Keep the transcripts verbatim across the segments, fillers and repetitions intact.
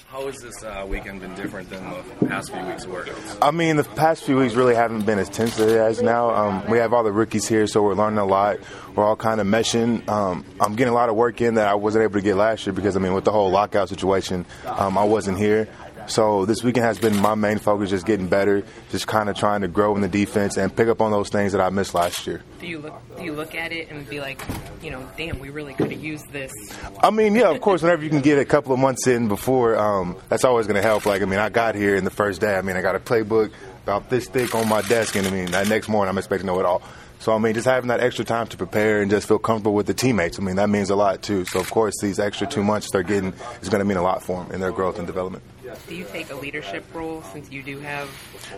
How has this uh, weekend been different than the past few weeks of workouts? I mean, the past few weeks really haven't been as tense as now. Um, we have all the rookies here, so we're learning a lot. We're all kind of meshing. Um, I'm getting a lot of work in that I wasn't able to get last year because, I mean, with the whole lockout situation, um, I wasn't here. So this weekend has been my main focus, just getting better, just kind of trying to grow in the defense and pick up on those things that I missed last year. Do you look do you look at it and be like, you know, damn, we really could have used this? I mean, yeah, of course, whenever you can get a couple of months in before, um, that's always going to help. Like, I mean, I got here in the first day. I mean, I got a playbook about this thick on my desk, and I mean, that next morning I'm expecting to know it all. So, I mean, just having that extra time to prepare and just feel comfortable with the teammates, I mean, that means a lot, too. So, of course, these extra two months they're getting is going to mean a lot for them in their growth and development. Do you take a leadership role since you do have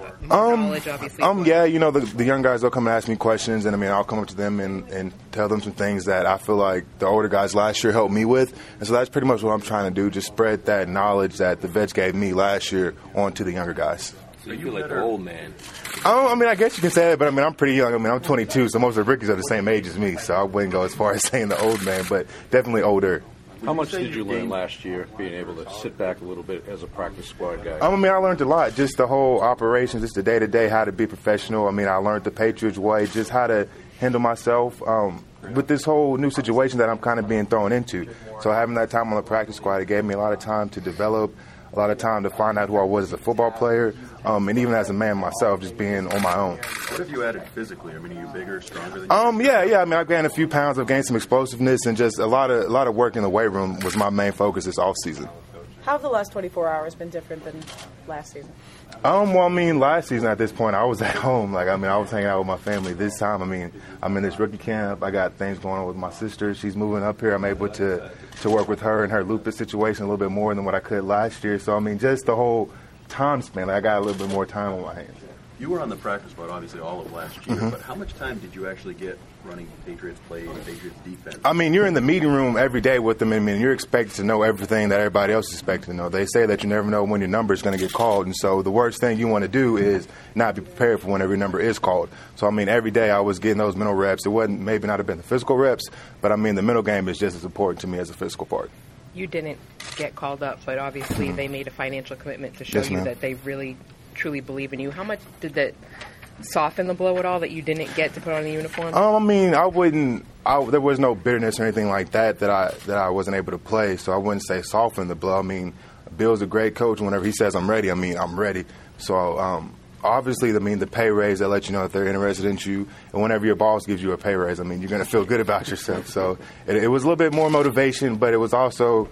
um, knowledge, obviously? Um, yeah, you know, the, the young guys, they'll come and ask me questions, and, I mean, I'll come up to them and, and tell them some things that I feel like the older guys last year helped me with. And so that's pretty much what I'm trying to do, just spread that knowledge that the vets gave me last year on to the younger guys. So you feel like the old man. Um, I mean, I guess you can say that, but I mean, I'm pretty young. I mean, I'm twenty-two, so most of the rookies are the same age as me, so I wouldn't go as far as saying the old man, but definitely older. How much did you learn last year, being able to sit back a little bit as a practice squad guy? I mean, I learned a lot. Just the whole operations, just the day-to-day, how to be professional. I mean, I learned the Patriots way, just how to handle myself um, with this whole new situation that I'm kind of being thrown into. So having that time on the practice squad, it gave me a lot of time to develop, a lot of time to find out who I was as a football player, um, and even as a man myself, just being on my own. What have you added physically? I mean, are you bigger, stronger than you? Um, yeah, yeah. I mean, I've gained a few pounds. I've gained some explosiveness, and just a lot of a lot of work in the weight room was my main focus this off season. How have the last twenty-four hours been different than last season? Um, well, I mean, last season at this point, I was at home. Like, I mean, I was hanging out with my family. This time, I mean, I'm in this rookie camp. I got things going on with my sister. She's moving up here. I'm able to, to work with her and her lupus situation a little bit more than what I could last year. So, I mean, just the whole time span, like, I got a little bit more time on my hands. You were on the practice squad, obviously, all of last year, Mm-hmm. but how much time did you actually get running Patriots play, Patriots defense? I mean, you're in the meeting room every day with them. I mean, you're expected to know everything that everybody else is expected to know. They say that you never know when your number is going to get called, and so the worst thing you want to do is not be prepared for whenever your number is called. So, I mean, every day I was getting those mental reps. It wasn't maybe not have been the physical reps, but, I mean, the mental game is just as important to me as the physical part. You didn't get called up, but obviously Mm-hmm. they made a financial commitment to show Yes, you ma'am. that they really, truly believe in you. How much did that soften the blow at all that you didn't get to put on a uniform? Um, I mean, I wouldn't. I, there was no bitterness or anything like that that I that I wasn't able to play. So I wouldn't say soften the blow. I mean, Bill's a great coach. Whenever he says I'm ready, I mean I'm ready. So um, obviously, I mean the pay raise that lets you know that they're interested in you. And whenever your boss gives you a pay raise, I mean you're going to feel good about yourself. So it, it was a little bit more motivation, but it was also.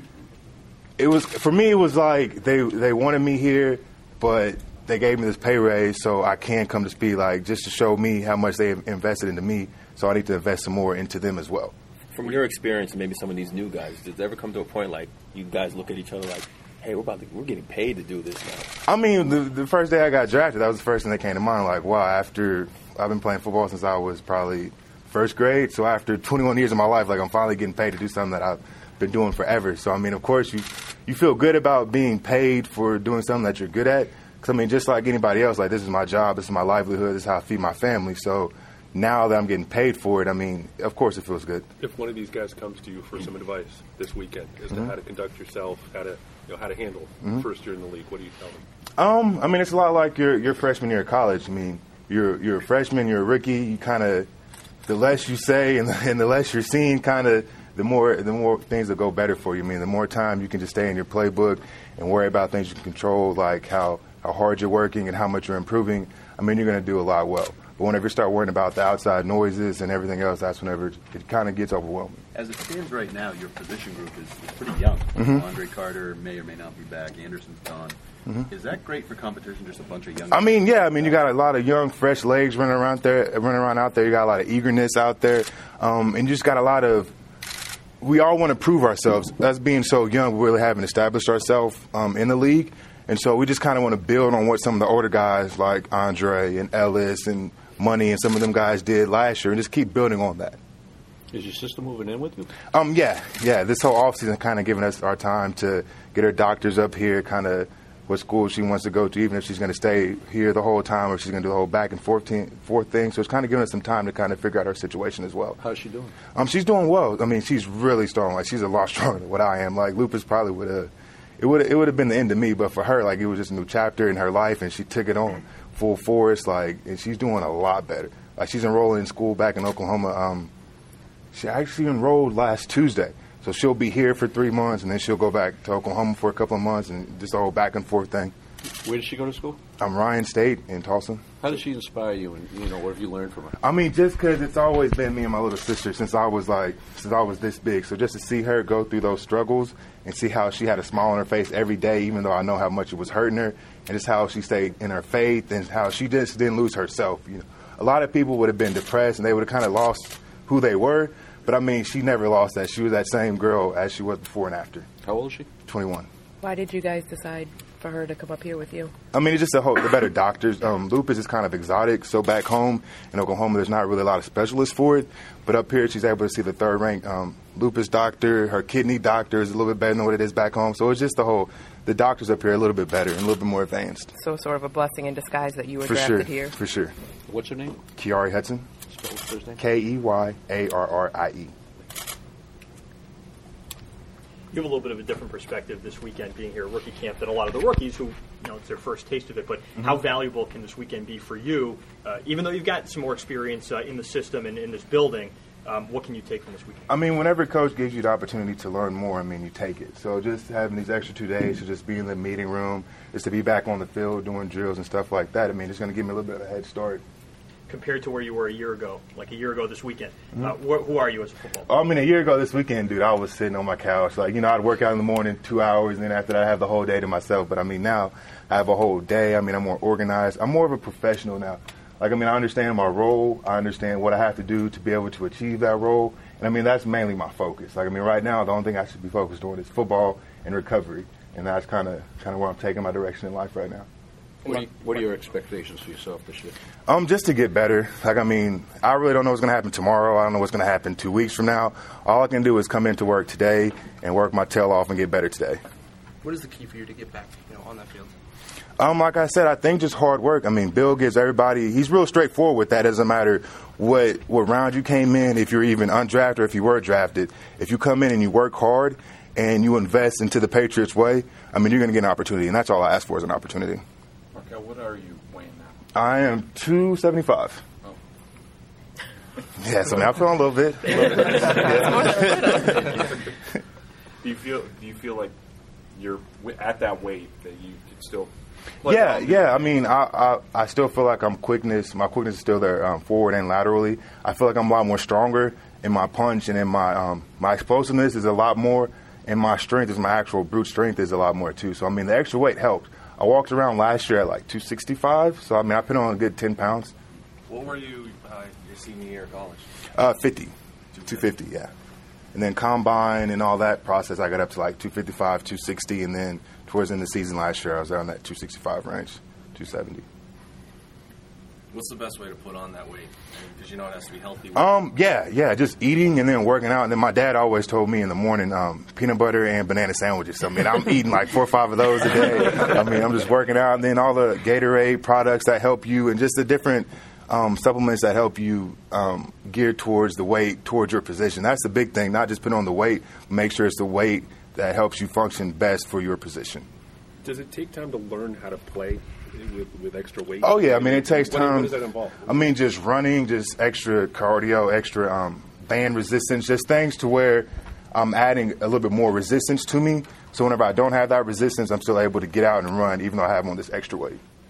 It was for me. It was like they they wanted me here, but they gave me this pay raise, so I can come to speed, like just to show me how much they invested into me. So I need to invest some more into them as well. From your experience, and maybe some of these new guys, does it ever come to a point like you guys look at each other like, "Hey, we're about to, we're getting paid to do this now"? I mean, the, the first day I got drafted, that was the first thing that came to mind. Like, wow, after I've been playing football since I was probably first grade, so after twenty-one years of my life, like I'm finally getting paid to do something that I've been doing forever. So I mean, of course, you you feel good about being paid for doing something that you're good at. Because, I mean, just like anybody else, like, this is my job, this is my livelihood, this is how I feed my family. So now that I'm getting paid for it, I mean, of course it feels good. If one of these guys comes to you for some advice this weekend as Mm-hmm. to how to conduct yourself, how to, you know, how to handle Mm-hmm. first year in the league, what do you tell them? Um, I mean, it's a lot like your your freshman year of college. I mean, you're you're a freshman, you're a rookie. You kind of, the less you say and the, and the less you're seen, kind of, the more the more things will go better for you. I mean, the more time you can just stay in your playbook and worry about things you can control, like how. how hard you're working and how much you're improving, I mean, you're going to do a lot well. But whenever you start worrying about the outside noises and everything else, that's whenever it kind of gets overwhelming. As it stands right now, your position group is, is pretty young. Mm-hmm. Andre Carter may or may not be back. Anderson's gone. Mm-hmm. Is that great for competition, just a bunch of young I mean, yeah, I mean, you got a lot of young, fresh legs running around there, running around out there. You got a lot of eagerness out there. Um, and you just got a lot of, we all want to prove ourselves. Us being so young, we really haven't established ourselves um, in the league. And so we just kind of want to build on what some of the older guys like Andre and Ellis and Money and some of them guys did last year and just keep building on that. Is your sister moving in with you? Um, yeah, yeah. This whole offseason kind of giving us our time to get her doctors up here, kind of what school she wants to go to, even if she's going to stay here the whole time or she's going to do the whole back and forth, team, forth thing. So it's kind of giving us some time to kind of figure out her situation as well. How's she doing? Um, she's doing well. I mean, she's really strong. Like, she's a lot stronger than what I am. Like, lupus probably would have, it would it would have been the end of me. But for her, like, it was just a new chapter in her life, and she took it on full force. Like, and she's doing a lot better. Like, she's enrolling in school back in Oklahoma. Um, she actually enrolled last Tuesday. So she'll be here for three months, and then she'll go back to Oklahoma for a couple of months, and just a whole back and forth thing. Where did she go to school? I'm Ryan State in Tulsa. How did she inspire you, and you know, what have you learned from her? I mean, just because it's always been me and my little sister since I was like, since I was this big. So just to see her go through those struggles and see how she had a smile on her face every day, even though I know how much it was hurting her, and just how she stayed in her faith and how she just didn't lose herself. You know, a lot of people would have been depressed and they would have kind of lost who they were. But I mean, she never lost that. She was that same girl as she was before and after. How old is she? twenty-one. Why did you guys decide for her to come up here with you? I mean, it's just a whole, the better doctors. Um, lupus is kind of exotic. So back home in Oklahoma, there's not really a lot of specialists for it. But up here, she's able to see the third ranked um, lupus doctor. Her kidney doctor is a little bit better than what it is back home. So it's just the whole, the doctors up here are a little bit better and a little bit more advanced. So sort of a blessing in disguise that you were For drafted sure, here. for sure. What's her name? Kiari Hudson. Spell her first name. K E Y A R R I E. You have a little bit of a different perspective this weekend being here at rookie camp than a lot of the rookies who, you know, it's their first taste of it. But mm-hmm. how valuable can this weekend be for you, uh, even though you've got some more experience uh, in the system and in this building? Um, what can you take from this weekend? I mean, whenever coach gives you the opportunity to learn more, I mean, you take it. So just having these extra two days to just be in the meeting room, just to be back on the field doing drills and stuff like that, I mean, it's going to give me a little bit of a head start. Compared to where you were a year ago, like a year ago this weekend, Mm-hmm. uh, wh- who are you as a football player? I mean, a year ago this weekend, dude, I was sitting on my couch. Like, you know, I'd work out in the morning, two hours, and then after that, I have the whole day to myself. But, I mean, now I have a whole day. I mean, I'm more organized. I'm more of a professional now. Like, I mean, I understand my role. I understand what I have to do to be able to achieve that role. And, I mean, that's mainly my focus. Like, I mean, right now, the only thing I should be focused on is football and recovery. And that's kind of kind of where I'm taking my direction in life right now. What are, you, what are your expectations for yourself this year? Um, just to get better. Like, I mean, I really don't know what's going to happen tomorrow. I don't know what's going to happen two weeks from now. All I can do is come into work today and work my tail off and get better today. What is the key for you to get back, you know, on that field? Um, like I said, I think just hard work. I mean, Bill gives everybody, he's real straightforward with that. It doesn't matter what, what round you came in, if you're even undrafted or if you were drafted. If you come in and you work hard and you invest into the Patriots way, I mean, you're going to get an opportunity. And that's all I ask for is an opportunity. Markel, what are you weighing now? I am two seventy-five. Oh. Yes, I mean, I feel a little bit. A little bit. do you feel do you feel like you're wi- at that weight that you could still play Yeah, well? yeah. I mean, I, I I still feel like I'm quickness. My quickness is still there, um, forward and laterally. I feel like I'm a lot more stronger in my punch and in my um, my explosiveness is a lot more, and my strength is my actual brute strength is a lot more too. So I mean, the extra weight helped. I walked around last year at like two sixty-five, so I mean, I put on a good ten pounds. What were you uh, your senior year of college? Uh, fifty, two fifty, yeah. And then combine and all that process, I got up to like two fifty-five, two sixty, and then towards the end of the season last year, I was around that two sixty-five range, two seventy. What's the best way to put on that weight? Because you know it has to be healthy. Um, yeah, yeah, just eating and then working out. And then my dad always told me in the morning, um, peanut butter and banana sandwiches. So, I mean, I'm eating like four or five of those a day. I mean, I'm just working out. And then all the Gatorade products that help you and just the different um, supplements that help you um, gear towards the weight, towards your position. That's the big thing, not just put on the weight, make sure it's the weight that helps you function best for your position. Does it take time to learn how to play with, with extra weight? Oh, yeah. I mean, it takes what, time. What does that involve? I mean, just running, just extra cardio, extra um, band resistance, just things to where I'm adding a little bit more resistance to me. So whenever I don't have that resistance, I'm still able to get out and run, even though I have on this extra weight.